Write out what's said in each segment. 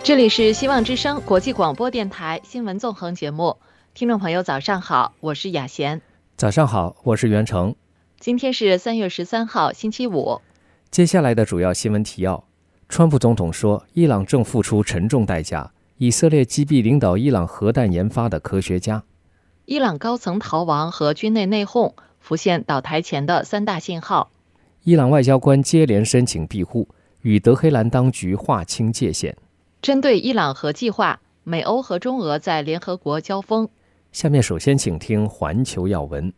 这里是希望之声国际广播电台新闻纵横节目，听众朋友早上好，我是雅贤。 早上好，我是袁成。 今天是3月13号星期五。 接下来的主要新闻提要：川普总统说，伊朗正付出沉重代价；以色列击毙领导伊朗核弹研发的科学家； 伊朗高层逃亡和军内内讧浮现倒台前的3大信号； 伊朗外交官接连申请庇护，与德黑兰当局划清界限。 针对伊朗核计划，美欧和中俄在联合国交锋。 下面首先请听环球要闻。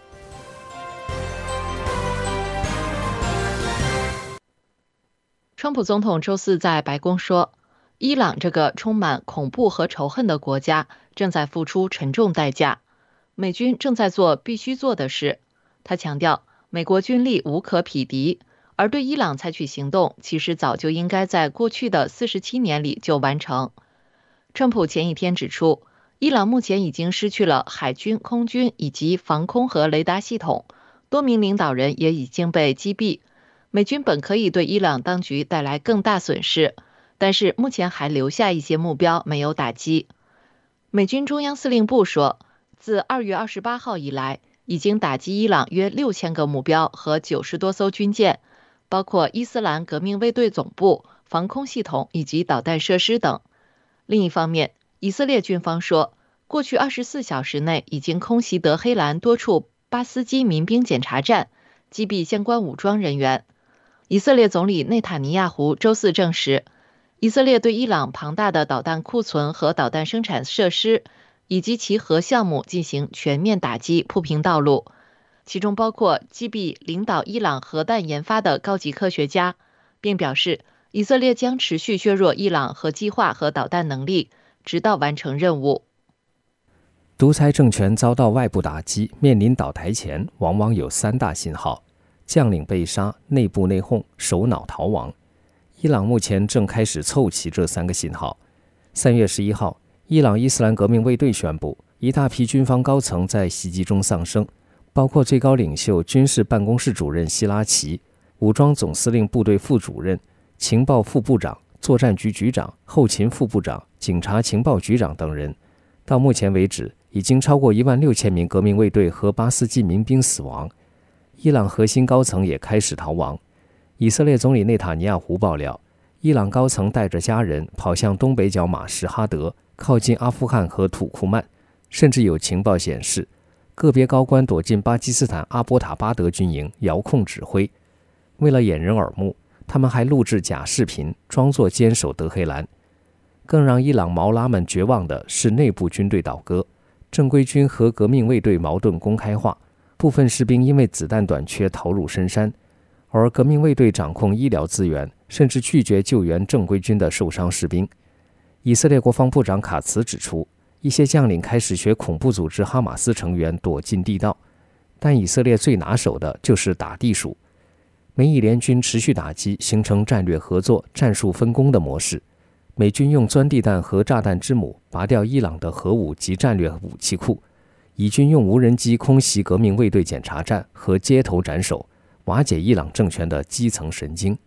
川普总统周四在白宫说，伊朗这个充满恐怖和仇恨的国家正在付出沉重代价，美军正在做必须做的事。他强调，美国军力无可匹敌，而对伊朗采取行动其实早就应该在过去的47年里就完成。川普前一天指出，伊朗目前已经失去了海军、空军以及防空和雷达系统，多名领导人也已经被击毙。美军本可以对伊朗当局带来更大损失，但是目前还留下一些目标没有打击。美军中央司令部说，自2月28号以来，已经打击伊朗约6000个目标和90多艘军舰，包括伊斯兰革命卫队总部、防空系统以及导弹设施等。另一方面，以色列军方说，过去24小时内已经空袭德黑兰多处巴斯基民兵检查站，击毙相关武装人员。以色列总理内塔尼亚胡周四证实，以色列对伊朗庞大的导弹库存和导弹生产设施以及其核项目进行全面打击，铺平道路，其中包括击毙领导伊朗核弹研发的高级科学家，并表示以色列将持续削弱伊朗核计划和导弹能力，直到完成任务。 独裁政权遭到外部打击，面临倒台前，往往有3大信号：将领被杀、内部内讧、首脑逃亡。伊朗目前正开始凑齐这3个信号。3月11号，伊朗伊斯兰革命卫队宣布，一大批军方高层在袭击中丧生，包括最高领袖、军事办公室主任希拉奇、武装总司令部队副主任、情报副部长、作战局局长、后勤副部长、警察情报局长等人。到目前为止，已经超过16000名革命卫队和巴斯基民兵死亡。伊朗核心高层也开始逃亡。以色列总理内塔尼亚胡爆料，伊朗高层带着家人跑向东北角马什哈德，靠近阿富汗和土库曼，甚至有情报显示，个别高官躲进巴基斯坦阿波塔巴德军营遥控指挥。为了掩人耳目，他们还录制假视频，装作坚守德黑兰。更让伊朗毛拉们绝望的是内部军队倒戈，正规军和革命卫队矛盾公开化，部分士兵因为子弹短缺逃入深山，而革命卫队掌控医疗资源，甚至拒绝救援正规军的受伤士兵。以色列国防部长卡茨指出，一些将领开始学恐怖组织哈马斯成员躲进地道，但以色列最拿手的就是打地鼠。美以联军持续打击，形成战略合作、战术分工的模式。美军用钻地弹和炸弹之母拔掉伊朗的核武及战略武器库，以军用无人机空袭革命卫队检查站和街头斩首，瓦解伊朗政权的基层神经。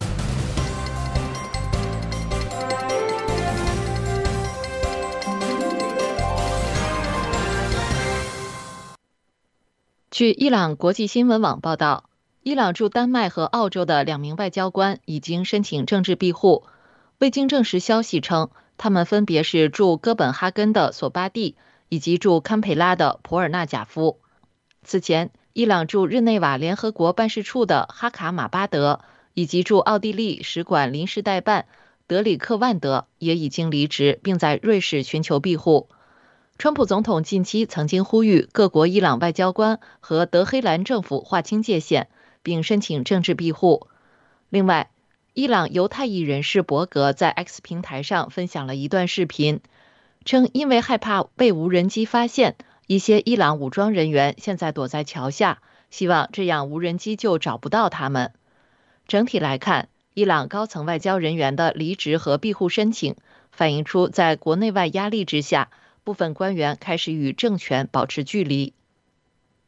据伊朗国际新闻网报道，伊朗驻丹麦和澳洲的2名外交官已经申请政治庇护。未经证实消息称，他们分别是驻哥本哈根的索巴蒂以及驻堪培拉的普尔纳贾夫。此前，伊朗驻日内瓦联合国办事处的哈卡马巴德以及驻奥地利使馆临时代办德里克万德也已经离职，并在瑞士寻求庇护。川普总统近期曾经呼吁各国伊朗外交官和德黑兰政府划清界限，并申请政治庇护。另外，伊朗犹太裔人士伯格在 X 平台上分享了一段视频，称因为害怕被无人机发现，一些伊朗武装人员现在躲在桥下，希望这样无人机就找不到他们。整体来看，伊朗高层外交人员的离职和庇护申请，反映出在国内外压力之下，部分官员开始与政权保持距离。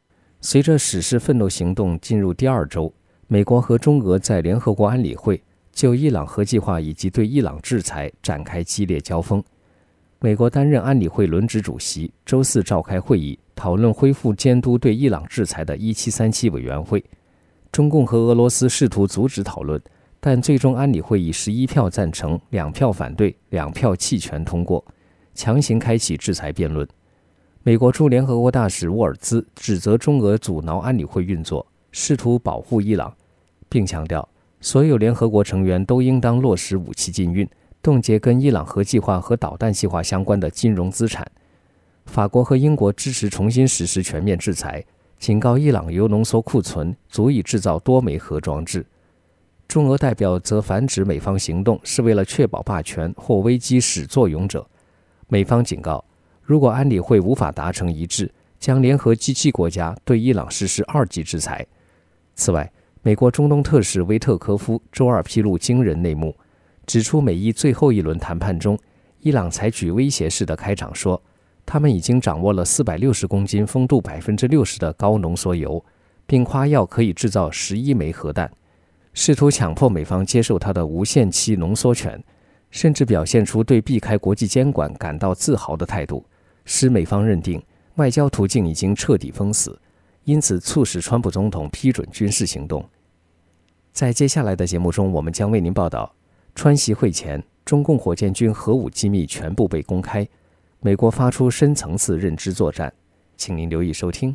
随着史诗奋斗行动进入第2周，美国和中俄在联合国安理会就伊朗核计划以及对伊朗制裁展开激烈交锋。美国担任安理会轮值主席，周四召开会议，讨论恢复监督对伊朗制裁的1737委员会。中共和俄罗斯试图阻止讨论，但最终安理会以11票赞成、2票反对、2票弃权通过，强行开启制裁辩论。美国驻联合国大使沃尔兹指责中俄阻挠安理会运作，试图保护伊朗，并强调所有联合国成员都应当落实武器禁运，冻结跟伊朗核计划和导弹计划相关的金融资产。法国和英国支持重新实施全面制裁，警告伊朗铀浓缩库存足以制造多枚核装置。中俄代表则反指美方行动是为了确保霸权或危机始作俑者。美方警告，如果安理会无法达成一致，将联合G7国家对伊朗实施2级制裁。此外，美国中东特使维特科夫周二披露惊人内幕，指出美伊最后一轮谈判中，伊朗采取威胁式的开场说，他们已经掌握了460公斤风度60%的高浓缩铀，并夸耀可以制造11枚核弹，试图强迫美方接受他的无限期浓缩权，甚至表现出对避开国际监管感到自豪的态度，使美方认定外交途径已经彻底封死，因此促使川普总统批准军事行动。在接下来的节目中，我们将为您报道，川习会前，中共火箭军核武机密全部被公开，美国发出深层次认知作战，请您留意收听。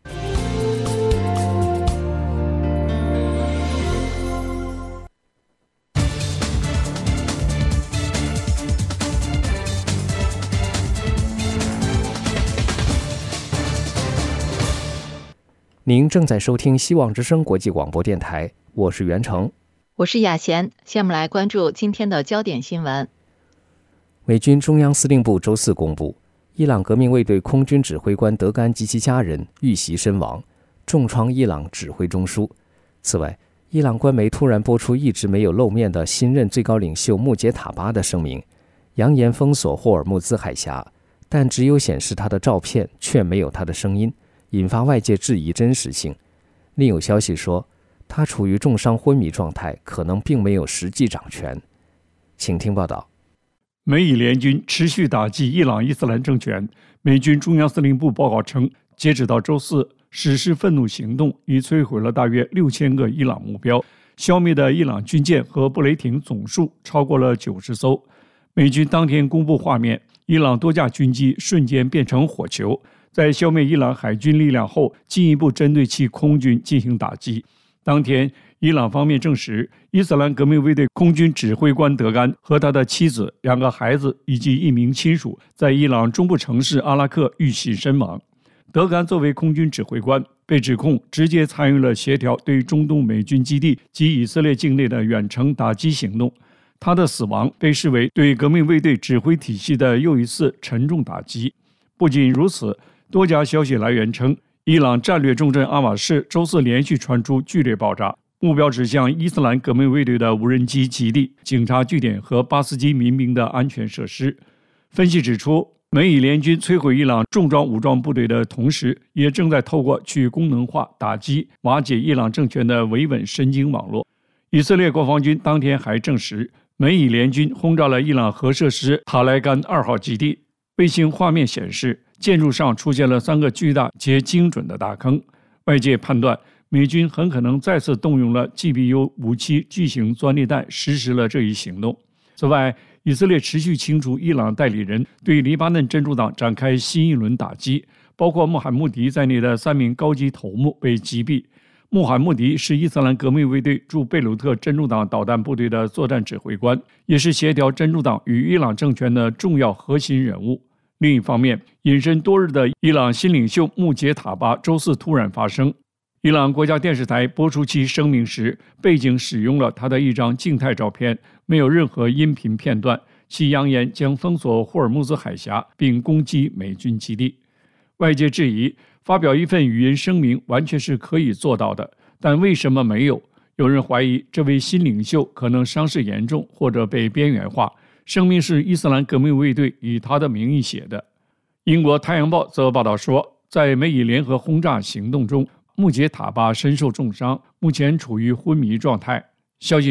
您正在收听希望之声国际广播电台，我是袁成， 我是雅贤。下面来关注今天的焦点新闻。 美军中央司令部周四公布，伊朗革命卫队空军指挥官德甘及其家人遇袭身亡，重创伊朗指挥中枢。此外，伊朗官媒突然播出一直没有露面的新任最高领袖穆杰塔巴的声明，扬言封锁霍尔木兹海峡，但只有显示他的照片，却没有他的声音，引发外界质疑真实性。另有消息说，他处于重伤昏迷状态，可能并没有实际掌权。请听报道。 美以联军持续打击伊朗伊斯兰政权。美军中央司令部报告称，截止到周四，实施愤怒行动已摧毁了大约6000个伊朗目标，消灭的伊朗军舰和布雷艇总数超过了90艘。美军当天公布画面，伊朗多架军机瞬间变成火球，在消灭伊朗海军力量后，进一步针对其空军进行打击。当天，伊朗方面证实，伊斯兰革命卫队空军指挥官德甘和他的妻子、2个孩子以及1名亲属在伊朗中部城市阿拉克遇袭身亡。德甘作为空军指挥官，被指控直接参与了协调对中东美军基地及以色列境内的远程打击行动。他的死亡被视为对革命卫队指挥体系的又一次沉重打击。不仅如此，多家消息来源称，伊朗战略重镇阿瓦市周四连续传出剧烈爆炸，目标指向伊斯兰革命卫队的无人机基地、警察据点和巴斯基民兵的安全设施。分析指出，美以联军摧毁伊朗重装武装部队的同时，也正在透过去功能化打击瓦解伊朗政权的维稳神经网络。以色列国防军当天还证实，美以联军轰炸了伊朗核设施塔莱干2号基地。卫星画面显示，建筑上出现了3个巨大且精准的大坑。外界判断，美军很可能再次动用了 GBU-57巨型钻地弹实施了这一行动。此外，以色列持续清除伊朗代理人，对黎巴嫩真主党展开新一轮打击，包括穆罕默迪在内的3名高级头目被击毙。穆罕默迪是伊斯兰革命卫队驻贝鲁特真主党导弹部队的作战指挥官，也是协调真主党与伊朗政权的重要核心人物。另一方面，隐身多日的伊朗新领袖穆杰塔巴周四突然发声。伊朗国家电视台播出其声明时，背景使用了他的一张静态照片，没有任何音频片段。其扬言将封锁霍尔木兹海峡，并攻击美军基地。外界质疑，发表一份语音声明完全是可以做到的，但为什么没有？有人怀疑这位新领袖可能伤势严重，或者被边缘化。声明是伊斯兰革命卫队以他的名义写的。英国《太阳报》则报道说，在美以联合轰炸行动中，穆杰塔巴身受重伤，目前处于昏迷状态。消息称，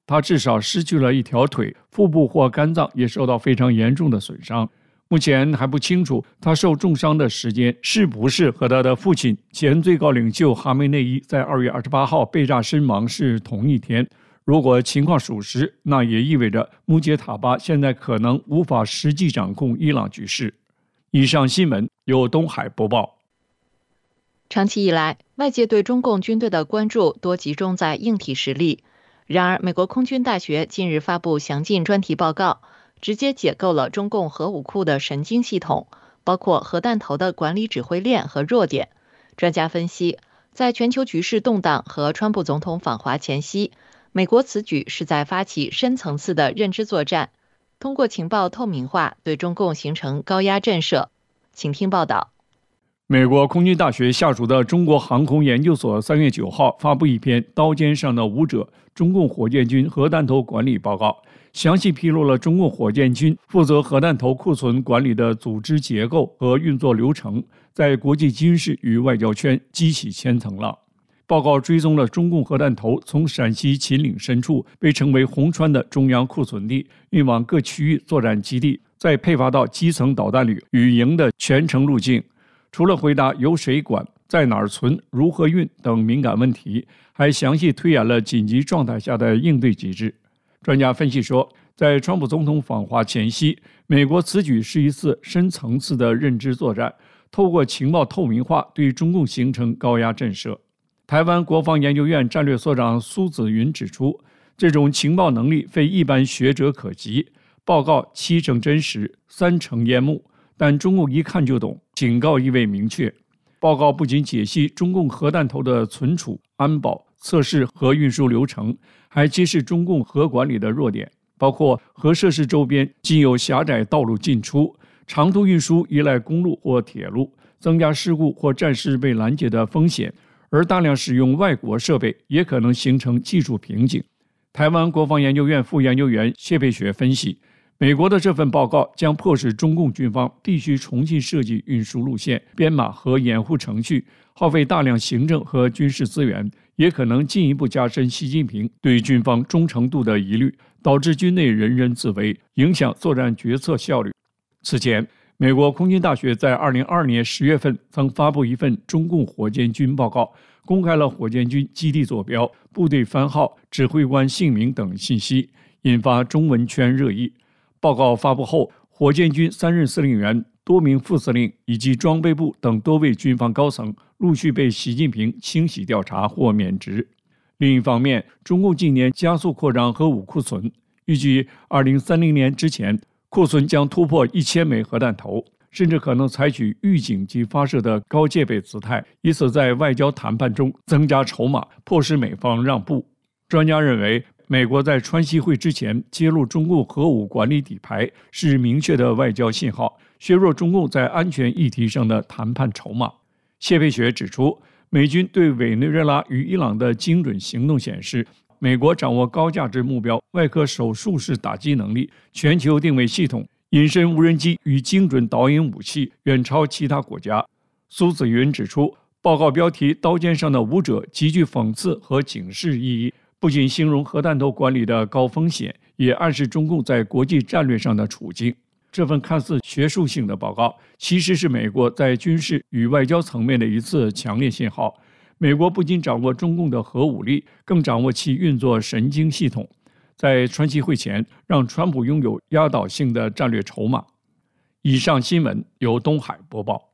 他至少失去了一条腿，腹部或肝脏也受到非常严重的损伤。目前还不清楚他受重伤的时间是不是和他的父亲前最高领袖哈梅内伊在2月28号被炸身亡是同一天。如果情况属实，那也意味着穆杰塔巴现在可能无法实际掌控伊朗局势。以上新闻由东海播报。 长期以来，外界对中共军队的关注多集中在硬体实力。然而，美国空军大学近日发布详尽专题报告，直接解构了中共核武库的神经系统，包括核弹头的管理指挥链和弱点。专家分析，在全球局势动荡和川普总统访华前夕，美国此举是在发起深层次的认知作战，通过情报透明化对中共形成高压震慑。请听报道。 美国空军大学下属的中国航空研究所3月9号发布一篇《刀尖上的舞者：中共火箭军核弹头管理报告》，详细披露了中共火箭军负责核弹头库存管理的组织结构和运作流程，在国际军事与外交圈激起千层浪。报告追踪了中共核弹头从陕西秦岭深处被称为红川的中央库存地运往各区域作战基地，再配发到基层导弹旅与营的全程路径。除了回答由谁管、在哪儿存、如何运等敏感问题，还详细推演了紧急状态下的应对机制。专家分析说，在川普总统访华前夕，美国此举是一次深层次的认知作战，透过情报透明化对中共形成高压震慑。台湾国防研究院战略所长苏子云指出，这种情报能力非一般学者可及，报告70%真实，30%烟幕，但中共一看就懂，警告意味明确。报告不仅解析中共核弹头的存储、安保、测试和运输流程，还揭示中共核管理的弱点，包括核设施周边仅有狭窄道路进出，长途运输依赖公路或铁路，增加事故或战事被拦截的风险，而大量使用外国设备也可能形成技术瓶颈。台湾国防研究院副研究员谢佩学分析，美国的这份报告将迫使中共军方必须重新设计运输路线、编码和掩护程序，耗费大量行政和军事资源，也可能进一步加深习近平对军方忠诚度的疑虑，导致军内人人自危，影响作战决策效率。此前，美国空军大学在2022年10月份曾发布一份中共火箭军报告，公开了火箭军基地坐标、部队番号、指挥官姓名等信息，引发中文圈热议。报告发布后，火箭军3任司令员、多名副司令以及装备部等多位军方高层陆续被习近平清洗调查或免职。另一方面，中共近年加速扩张核武库存，预计2030年之前，库存将突破1000枚核弹头，甚至可能采取预警及发射的高戒备姿态，以此在外交谈判中增加筹码，迫使美方让步。专家认为，美国在川西会之前揭露中共核武管理底牌是明确的外交信号，削弱中共在安全议题上的谈判筹码。谢佩学指出，美军对委内瑞拉与伊朗的精准行动显示，美国掌握高价值目标外科手术式打击能力、全球定位系统、隐身无人机与精准导引武器，远超其他国家。苏子云指出，报告标题“刀尖上的舞者”极具讽刺和警示意义，不仅形容核弹头管理的高风险，也暗示中共在国际战略上的处境。这份看似学术性的报告，其实是美国在军事与外交层面的一次强烈信号。美国不仅掌握中共的核武力，更掌握其运作神经系统，在川西会前让川普拥有压倒性的战略筹码。以上新闻由东海播报。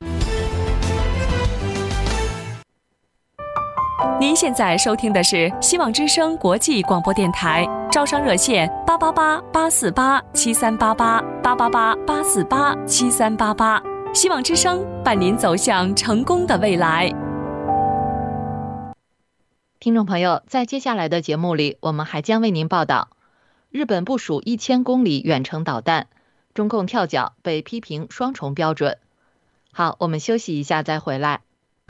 您现在收听的是希望之声国际广播电台，招商热线888-848-7388，888-848-7388，希望之声伴您走向成功的未来。 听众朋友，在接下来的节目里，我们还将为您报道：日本部署1000公里远程导弹，中共跳脚被批评双重标准。好，我们休息一下再回来。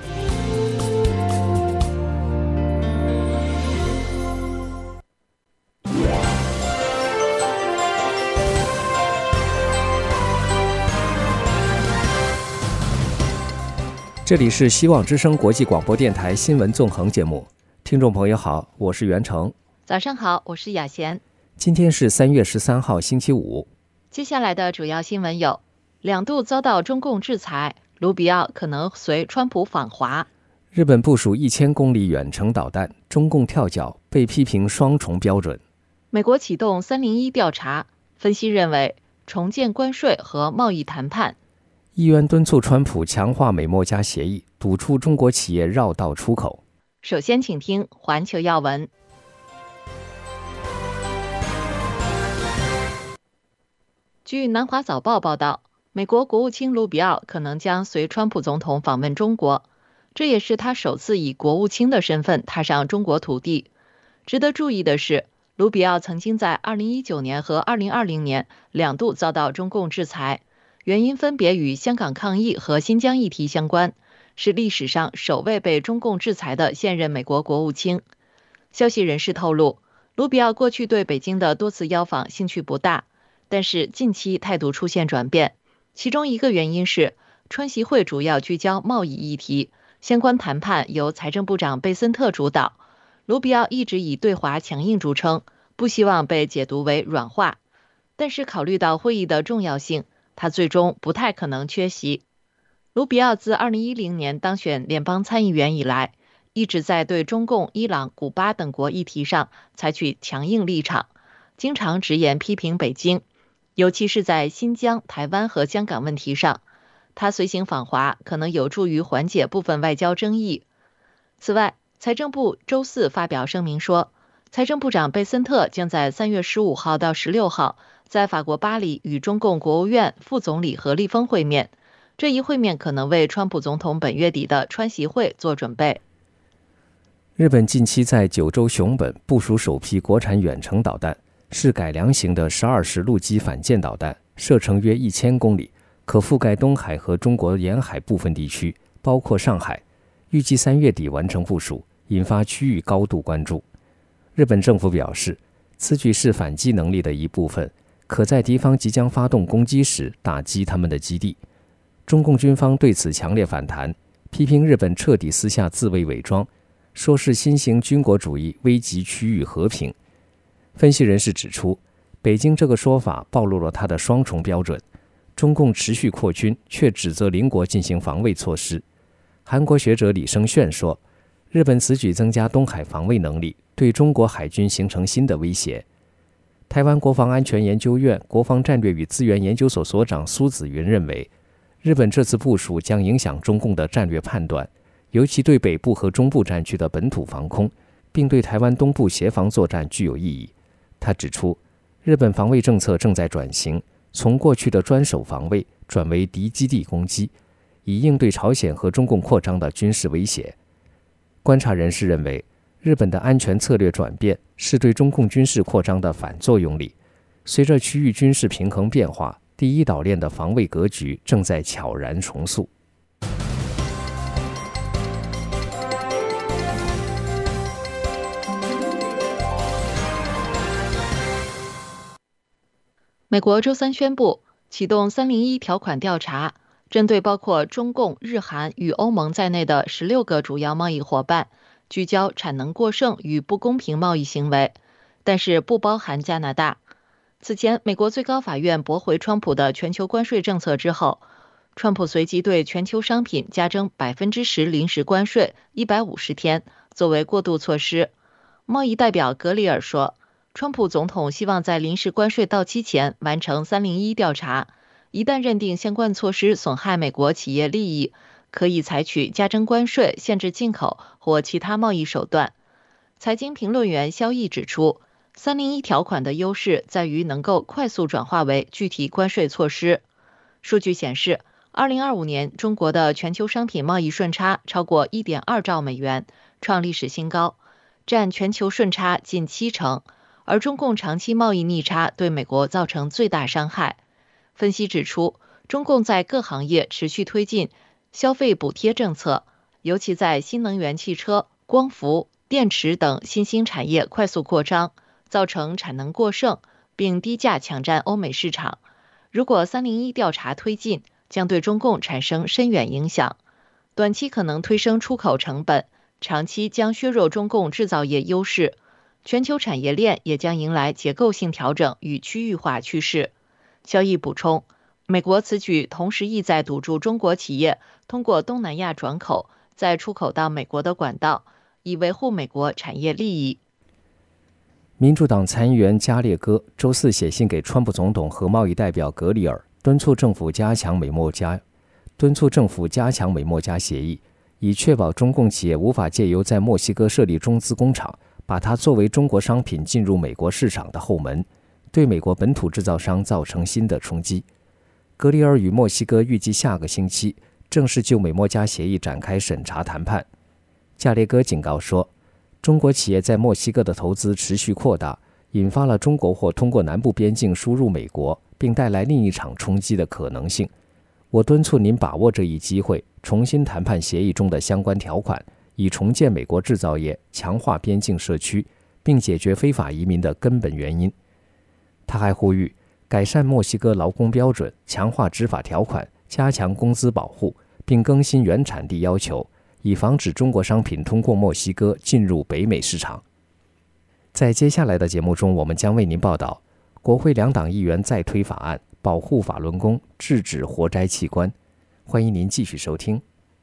这里是希望之声国际广播电台新闻纵横节目，听众朋友好，我是袁成。 早上好，我是雅贤。 今天是3月13号，星期五。 接下来的主要新闻有：2度遭到中共制裁，卢比奥可能随川普访华； 日本部署1000公里远程导弹，中共跳脚，被批评双重标准； 美国启动301调查，分析认为重建关税和贸易谈判； 议员敦促川普强化美墨加协议，堵出中国企业绕道出口。 首先，请听环球要闻。据南华早报报道，美国国务卿卢比奥可能将随川普总统访问中国，这也是他首次以国务卿的身份踏上中国土地。值得注意的是，卢比奥曾经在2019年和2020年2度遭到中共制裁，原因分别与香港抗议和新疆议题相关，是历史上首位被中共制裁的现任美国国务卿。消息人士透露，卢比奥过去对北京的多次邀访兴趣不大，但是近期态度出现转变，其中一个原因是川习会主要聚焦贸易议题，相关谈判由财政部长贝森特主导。卢比奥一直以对华强硬著称，不希望被解读为软化，但是考虑到会议的重要性，他最终不太可能缺席。卢比奥自2010年当选联邦参议员以来，一直在对中共、伊朗、古巴等国议题上采取强硬立场，经常直言批评北京，尤其是在新疆、台湾和香港问题上，他随行访华可能有助于缓解部分外交争议。此外，财政部周四发表声明说，财政部长贝森特将在3月15号到16号在法国巴黎与中共国务院副总理何立峰会面，这一会面可能为川普总统本月底的川习会做准备。 日本近期在九州熊本部署首批国产远程导弹，是改良型的12式陆基反舰导弹，射程约1000公里，可覆盖东海和中国沿海部分地区，包括上海，预计3月底完成部署，引发区域高度关注。日本政府表示，此举是反击能力的一部分，可在敌方即将发动攻击时打击他们的基地。中共军方对此强烈反弹，批评日本彻底私下自卫伪装，说是新型军国主义危及区域和平。分析人士指出，北京这个说法暴露了他的双重标准，中共持续扩军，却指责邻国进行防卫措施。韩国学者李胜炫说，日本此举增加东海防卫能力，对中国海军形成新的威胁。台湾国防安全研究院国防战略与资源研究所所长苏子云认为，日本这次部署将影响中共的战略判断，尤其对北部和中部战区的本土防空，并对台湾东部协防作战具有意义。他指出，日本防卫政策正在转型，从过去的专守防卫转为敌基地攻击，以应对朝鲜和中共扩张的军事威胁。观察人士认为，日本的安全策略转变是对中共军事扩张的反作用力。随着区域军事平衡变化，第一岛链的防卫格局正在悄然重塑。 美国周三宣布启动301条款调查，针对包括中共、日韩与欧盟在内的16个主要贸易伙伴，聚焦产能过剩与不公平贸易行为，但是不包含加拿大。此前，美国最高法院驳回川普的全球关税政策之后，川普随即对全球商品加征10%临时关税150天，作为过渡措施。贸易代表格里尔说，川普总统希望在临时关税到期前完成301调查，一旦认定相关措施损害美国企业利益，可以采取加征关税、限制进口或其他贸易手段。财经评论员肖毅指出，301条款的优势在于能够快速转化为具体关税措施。数据显示，2025年中国的全球商品贸易顺差超过1.2兆美元，创历史新高，占全球顺差近70%。而中共长期贸易逆差对美国造成最大伤害。分析指出，中共在各行业持续推进消费补贴政策，尤其在新能源汽车、光伏、电池等新兴产业快速扩张，造成产能过剩，并低价抢占欧美市场。如果301调查推进，将对中共产生深远影响，短期可能推升出口成本，长期将削弱中共制造业优势。 全球产业链也将迎来结构性调整与区域化趋势。肖毅补充，美国此举同时意在堵住中国企业通过东南亚转口再出口到美国的管道，以维护美国产业利益。 民主党参议员加列戈周四写信给川普总统和贸易代表格里尔，敦促政府加强美墨加协议，以确保中共企业无法借由在墨西哥设立中资工厂，把它作为中国商品进入美国市场的后门，对美国本土制造商造成新的冲击。格里尔与墨西哥预计下个星期正式就美墨加协议展开审查谈判。加列戈警告说，中国企业在墨西哥的投资持续扩大，引发了中国或通过南部边境输入美国，并带来另一场冲击的可能性。我敦促您把握这一机会，重新谈判协议中的相关条款，以重建美国制造业，强化边境社区，并解决非法移民的根本原因。他还呼吁改善墨西哥劳工标准，强化执法条款，加强工资保护，并更新原产地要求，以防止中国商品通过墨西哥进入北美市场。在接下来的节目中，我们将为您报道国会两党议员再推法案，保护法轮功，制止活摘器官。欢迎您继续收听。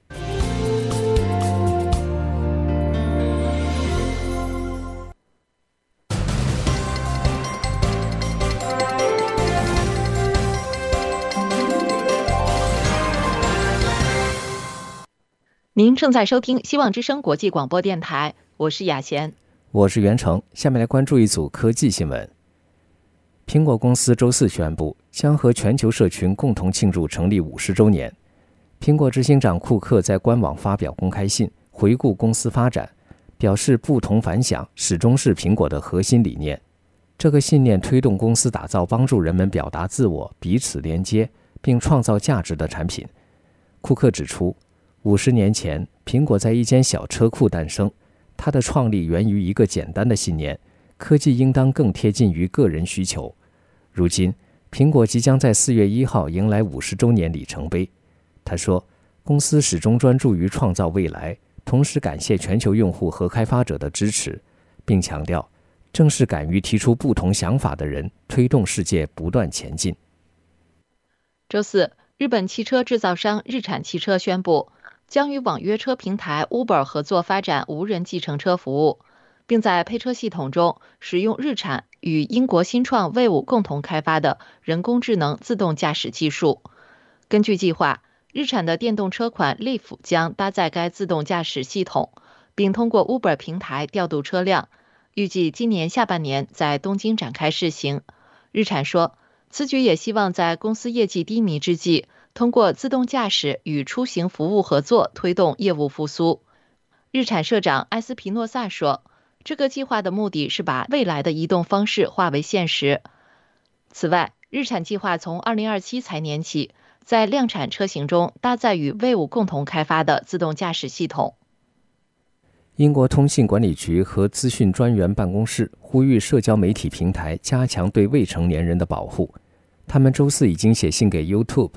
您正在收听希望之声国际广播电台，我是雅贤， 我是袁成。下面来关注一组科技新闻。苹果公司周四宣布，将和全球社群共同庆祝成立50周年。苹果执行长库克在官网发表公开信，回顾公司发展，表示不同凡响始终是苹果的核心理念。这个信念推动公司打造帮助人们表达自我、彼此连接，并创造价值的产品。库克指出，50年前，苹果在一间小车库诞生，它的创立源于一个简单的信念：科技应当更贴近于个人需求。如今，苹果即将在4月1号迎来50周年里程碑。他说，公司始终专注于创造未来，同时感谢全球用户和开发者的支持，并强调，正是敢于提出不同想法的人，推动世界不断前进。 周四，日本汽车制造商日产汽车宣布，将与网约车平台 Uber 合作发展无人计程车服务，并在配车系统中使用日产与英国新创 Wayve 共同开发的人工智能自动驾驶技术。根据计划，日产的电动车款 Leaf 将搭载该自动驾驶系统，并通过 Uber 平台调度车辆，预计今年下半年在东京展开试行。日产说，此举也希望在公司业绩低迷之际，通过自动驾驶与出行服务合作推动业务复苏。日产社长埃斯皮诺萨说，这个计划的目的是把未来的移动方式化为现实。此外，日产计划从2027财年起，在量产车型中搭载与Wayve共同开发的自动驾驶系统。 英国通信管理局和资讯专员办公室呼吁社交媒体平台加强对未成年人的保护。他们周四已经写信给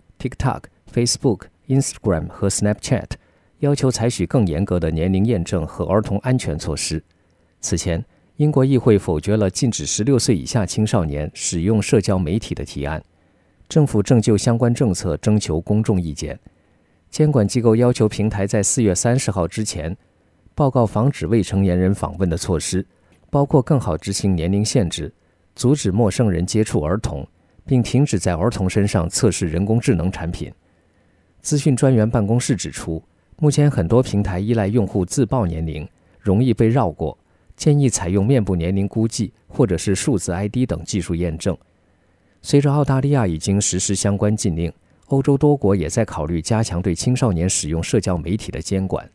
YouTube、TikTok、Facebook、Instagram 和 Snapchat， 要求采取更严格的年龄验证和儿童安全措施。此前，英国议会否决了禁止16岁以下青少年使用社交媒体的提案。政府正就相关政策征求公众意见。监管机构要求平台在4月30号之前报告防止未成年人访问的措施，包括更好执行年龄限制，阻止陌生人接触儿童，并停止在儿童身上测试人工智能产品。资讯专员办公室指出，目前很多平台依赖用户自报年龄，容易被绕过，建议采用面部年龄估计或者是数字 ID 等技术验证。随着澳大利亚已经实施相关禁令，欧洲多国也在考虑加强对青少年使用社交媒体的监管。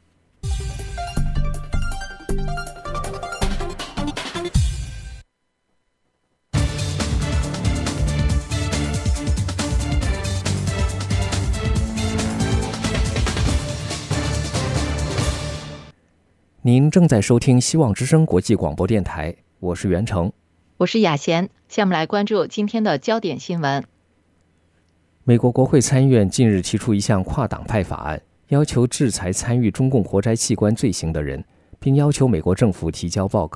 您正在收听希望之声国际广播电台，我是袁成， 我是雅贤。下面来关注今天的焦点新闻。 美国国会参议院近日提出一项跨党派法案，要求制裁参与中共活摘器官罪行的人，并要求美国政府提交报告，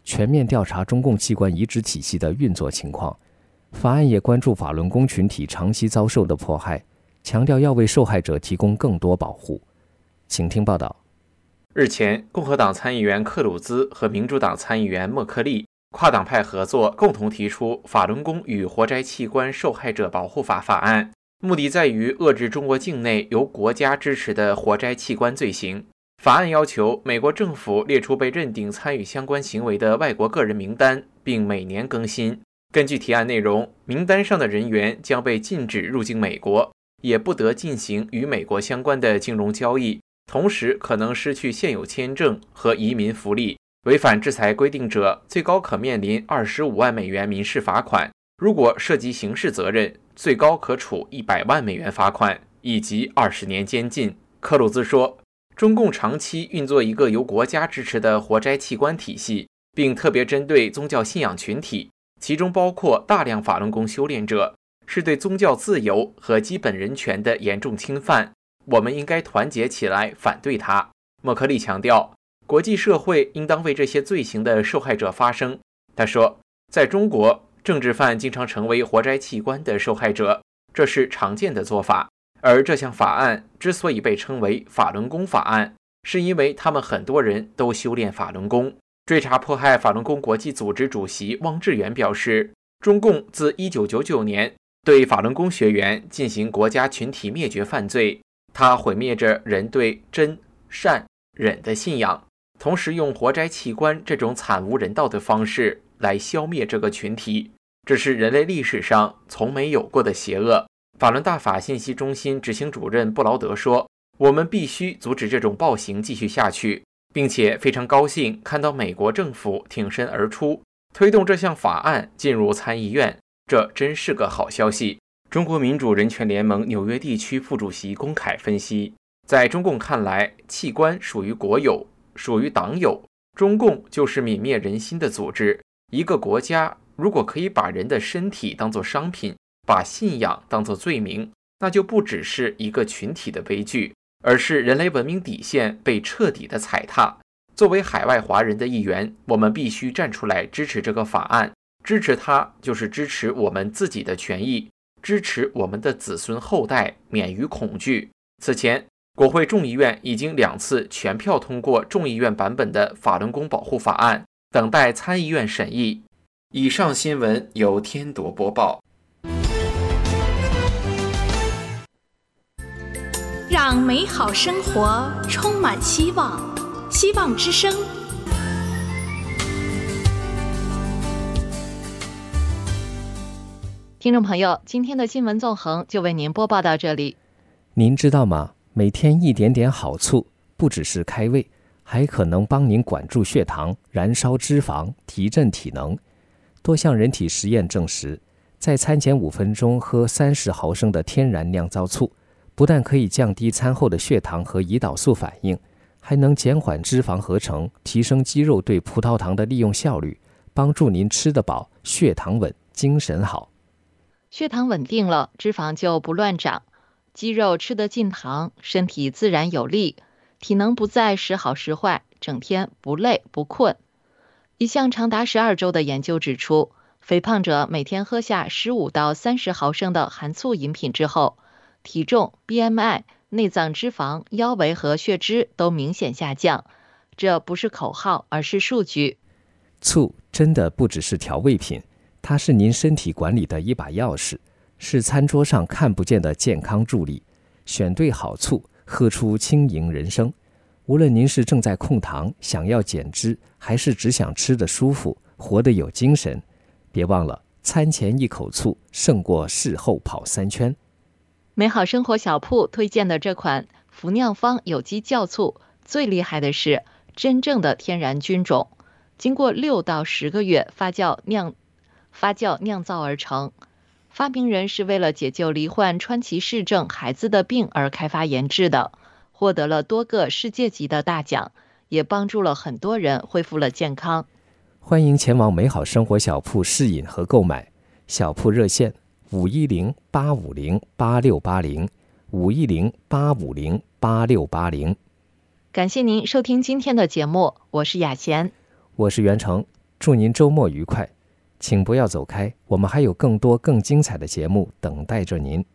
全面调查中共器官移植体系的运作情况。法案也关注法轮功群体长期遭受的迫害，强调要为受害者提供更多保护。请听报道。 日前，共和党参议员克鲁兹和民主党参议员默克利跨党派合作，共同提出法轮功与活摘器官受害者保护法法案，目的在于遏制中国境内由国家支持的活摘器官罪行。法案要求美国政府列出被认定参与相关行为的外国个人名单，并每年更新。根据提案内容，名单上的人员将被禁止入境美国，也不得进行与美国相关的金融交易，同时可能失去现有签证和移民福利。违反制裁规定者，最高可面临25万美元民事罚款；如果涉及刑事责任，最高可处100万美元罚款以及20年监禁。克鲁兹说，中共长期运作一个由国家支持的活摘器官体系，并特别针对宗教信仰群体，其中包括大量法轮功修炼者，是对宗教自由和基本人权的严重侵犯。我们应该团结起来反对它。默克利强调，国际社会应当为这些罪行的受害者发声。他说，在中国，政治犯经常成为活摘器官的受害者，这是常见的做法。而这项法案之所以被称为法轮功法案，是因为他们很多人都修炼法轮功。追查迫害法轮功国际组织主席汪志远表示，中共自1999年对法轮功学员进行国家群体灭绝犯罪，它毁灭着人对真、善、忍的信仰，同时用活摘器官这种惨无人道的方式来消灭这个群体，这是人类历史上从没有过的邪恶。法轮大法信息中心执行主任布劳德说，我们必须阻止这种暴行继续下去，并且非常高兴看到美国政府挺身而出，推动这项法案进入参议院，这真是个好消息。中国民主人权联盟纽约地区副主席龚凯分析，在中共看来，器官属于国有，属于党有，中共就是泯灭人心的组织。一个国家如果可以把人的身体当作商品，把信仰当作罪名，那就不只是一个群体的悲剧，而是人类文明底线被彻底的踩踏。作为海外华人的一员，我们必须站出来支持这个法案，支持它就是支持我们自己的权益，支持我们的子孙后代免于恐惧。此前，国会众议院已经2次全票通过众议院版本的法轮功保护法案，等待参议院审议。以上新闻由天铎播报。 让美好生活充满希望，希望之声。 听众朋友，今天的新闻纵横就为您播报到这里。 您知道吗？每天一点点好醋，不只是开胃，还可能帮您管住血糖、燃烧脂肪、提振体能。多项人体实验证实，在餐前5分钟喝30毫升的天然酿造醋，不但可以降低餐后的血糖和胰岛素反应，还能减缓脂肪合成，提升肌肉对葡萄糖的利用效率，帮助您吃得饱、血糖稳、精神好。 血糖稳定了，脂肪就不乱长，肌肉吃得进糖，身体自然有力，体能不再时好时坏，整天不累不困。一项长达12周的研究指出，肥胖者每天喝下15到30毫升的含醋饮品之后，体重、BMI、内脏脂肪、腰围和血脂都明显下降。这不是口号，而是数据。 醋真的不只是调味品，它是您身体管理的一把钥匙，是餐桌上看不见的健康助力。选对好醋，喝出轻盈人生。无论您是正在控糖，想要减脂，还是只想吃得舒服，活得有精神，别忘了餐前一口醋胜过事后跑3圈。 美好生活小铺推荐的这款福酿坊有机酵醋，最厉害的是真正的天然菌种，经过6到10个月发酵酿造而成。发明人是为了解救罹患川崎氏症孩子的病而开发研制的，获得了多个世界级的大奖，也帮助了很多人恢复了健康。 欢迎前往美好生活小铺试饮和购买，小铺热线510-850-8680 510-850-8680。 感谢您收听今天的节目，我是雅贤， 我是袁成。 祝您周末愉快，请不要走开，我们还有更多更精彩的节目等待着您。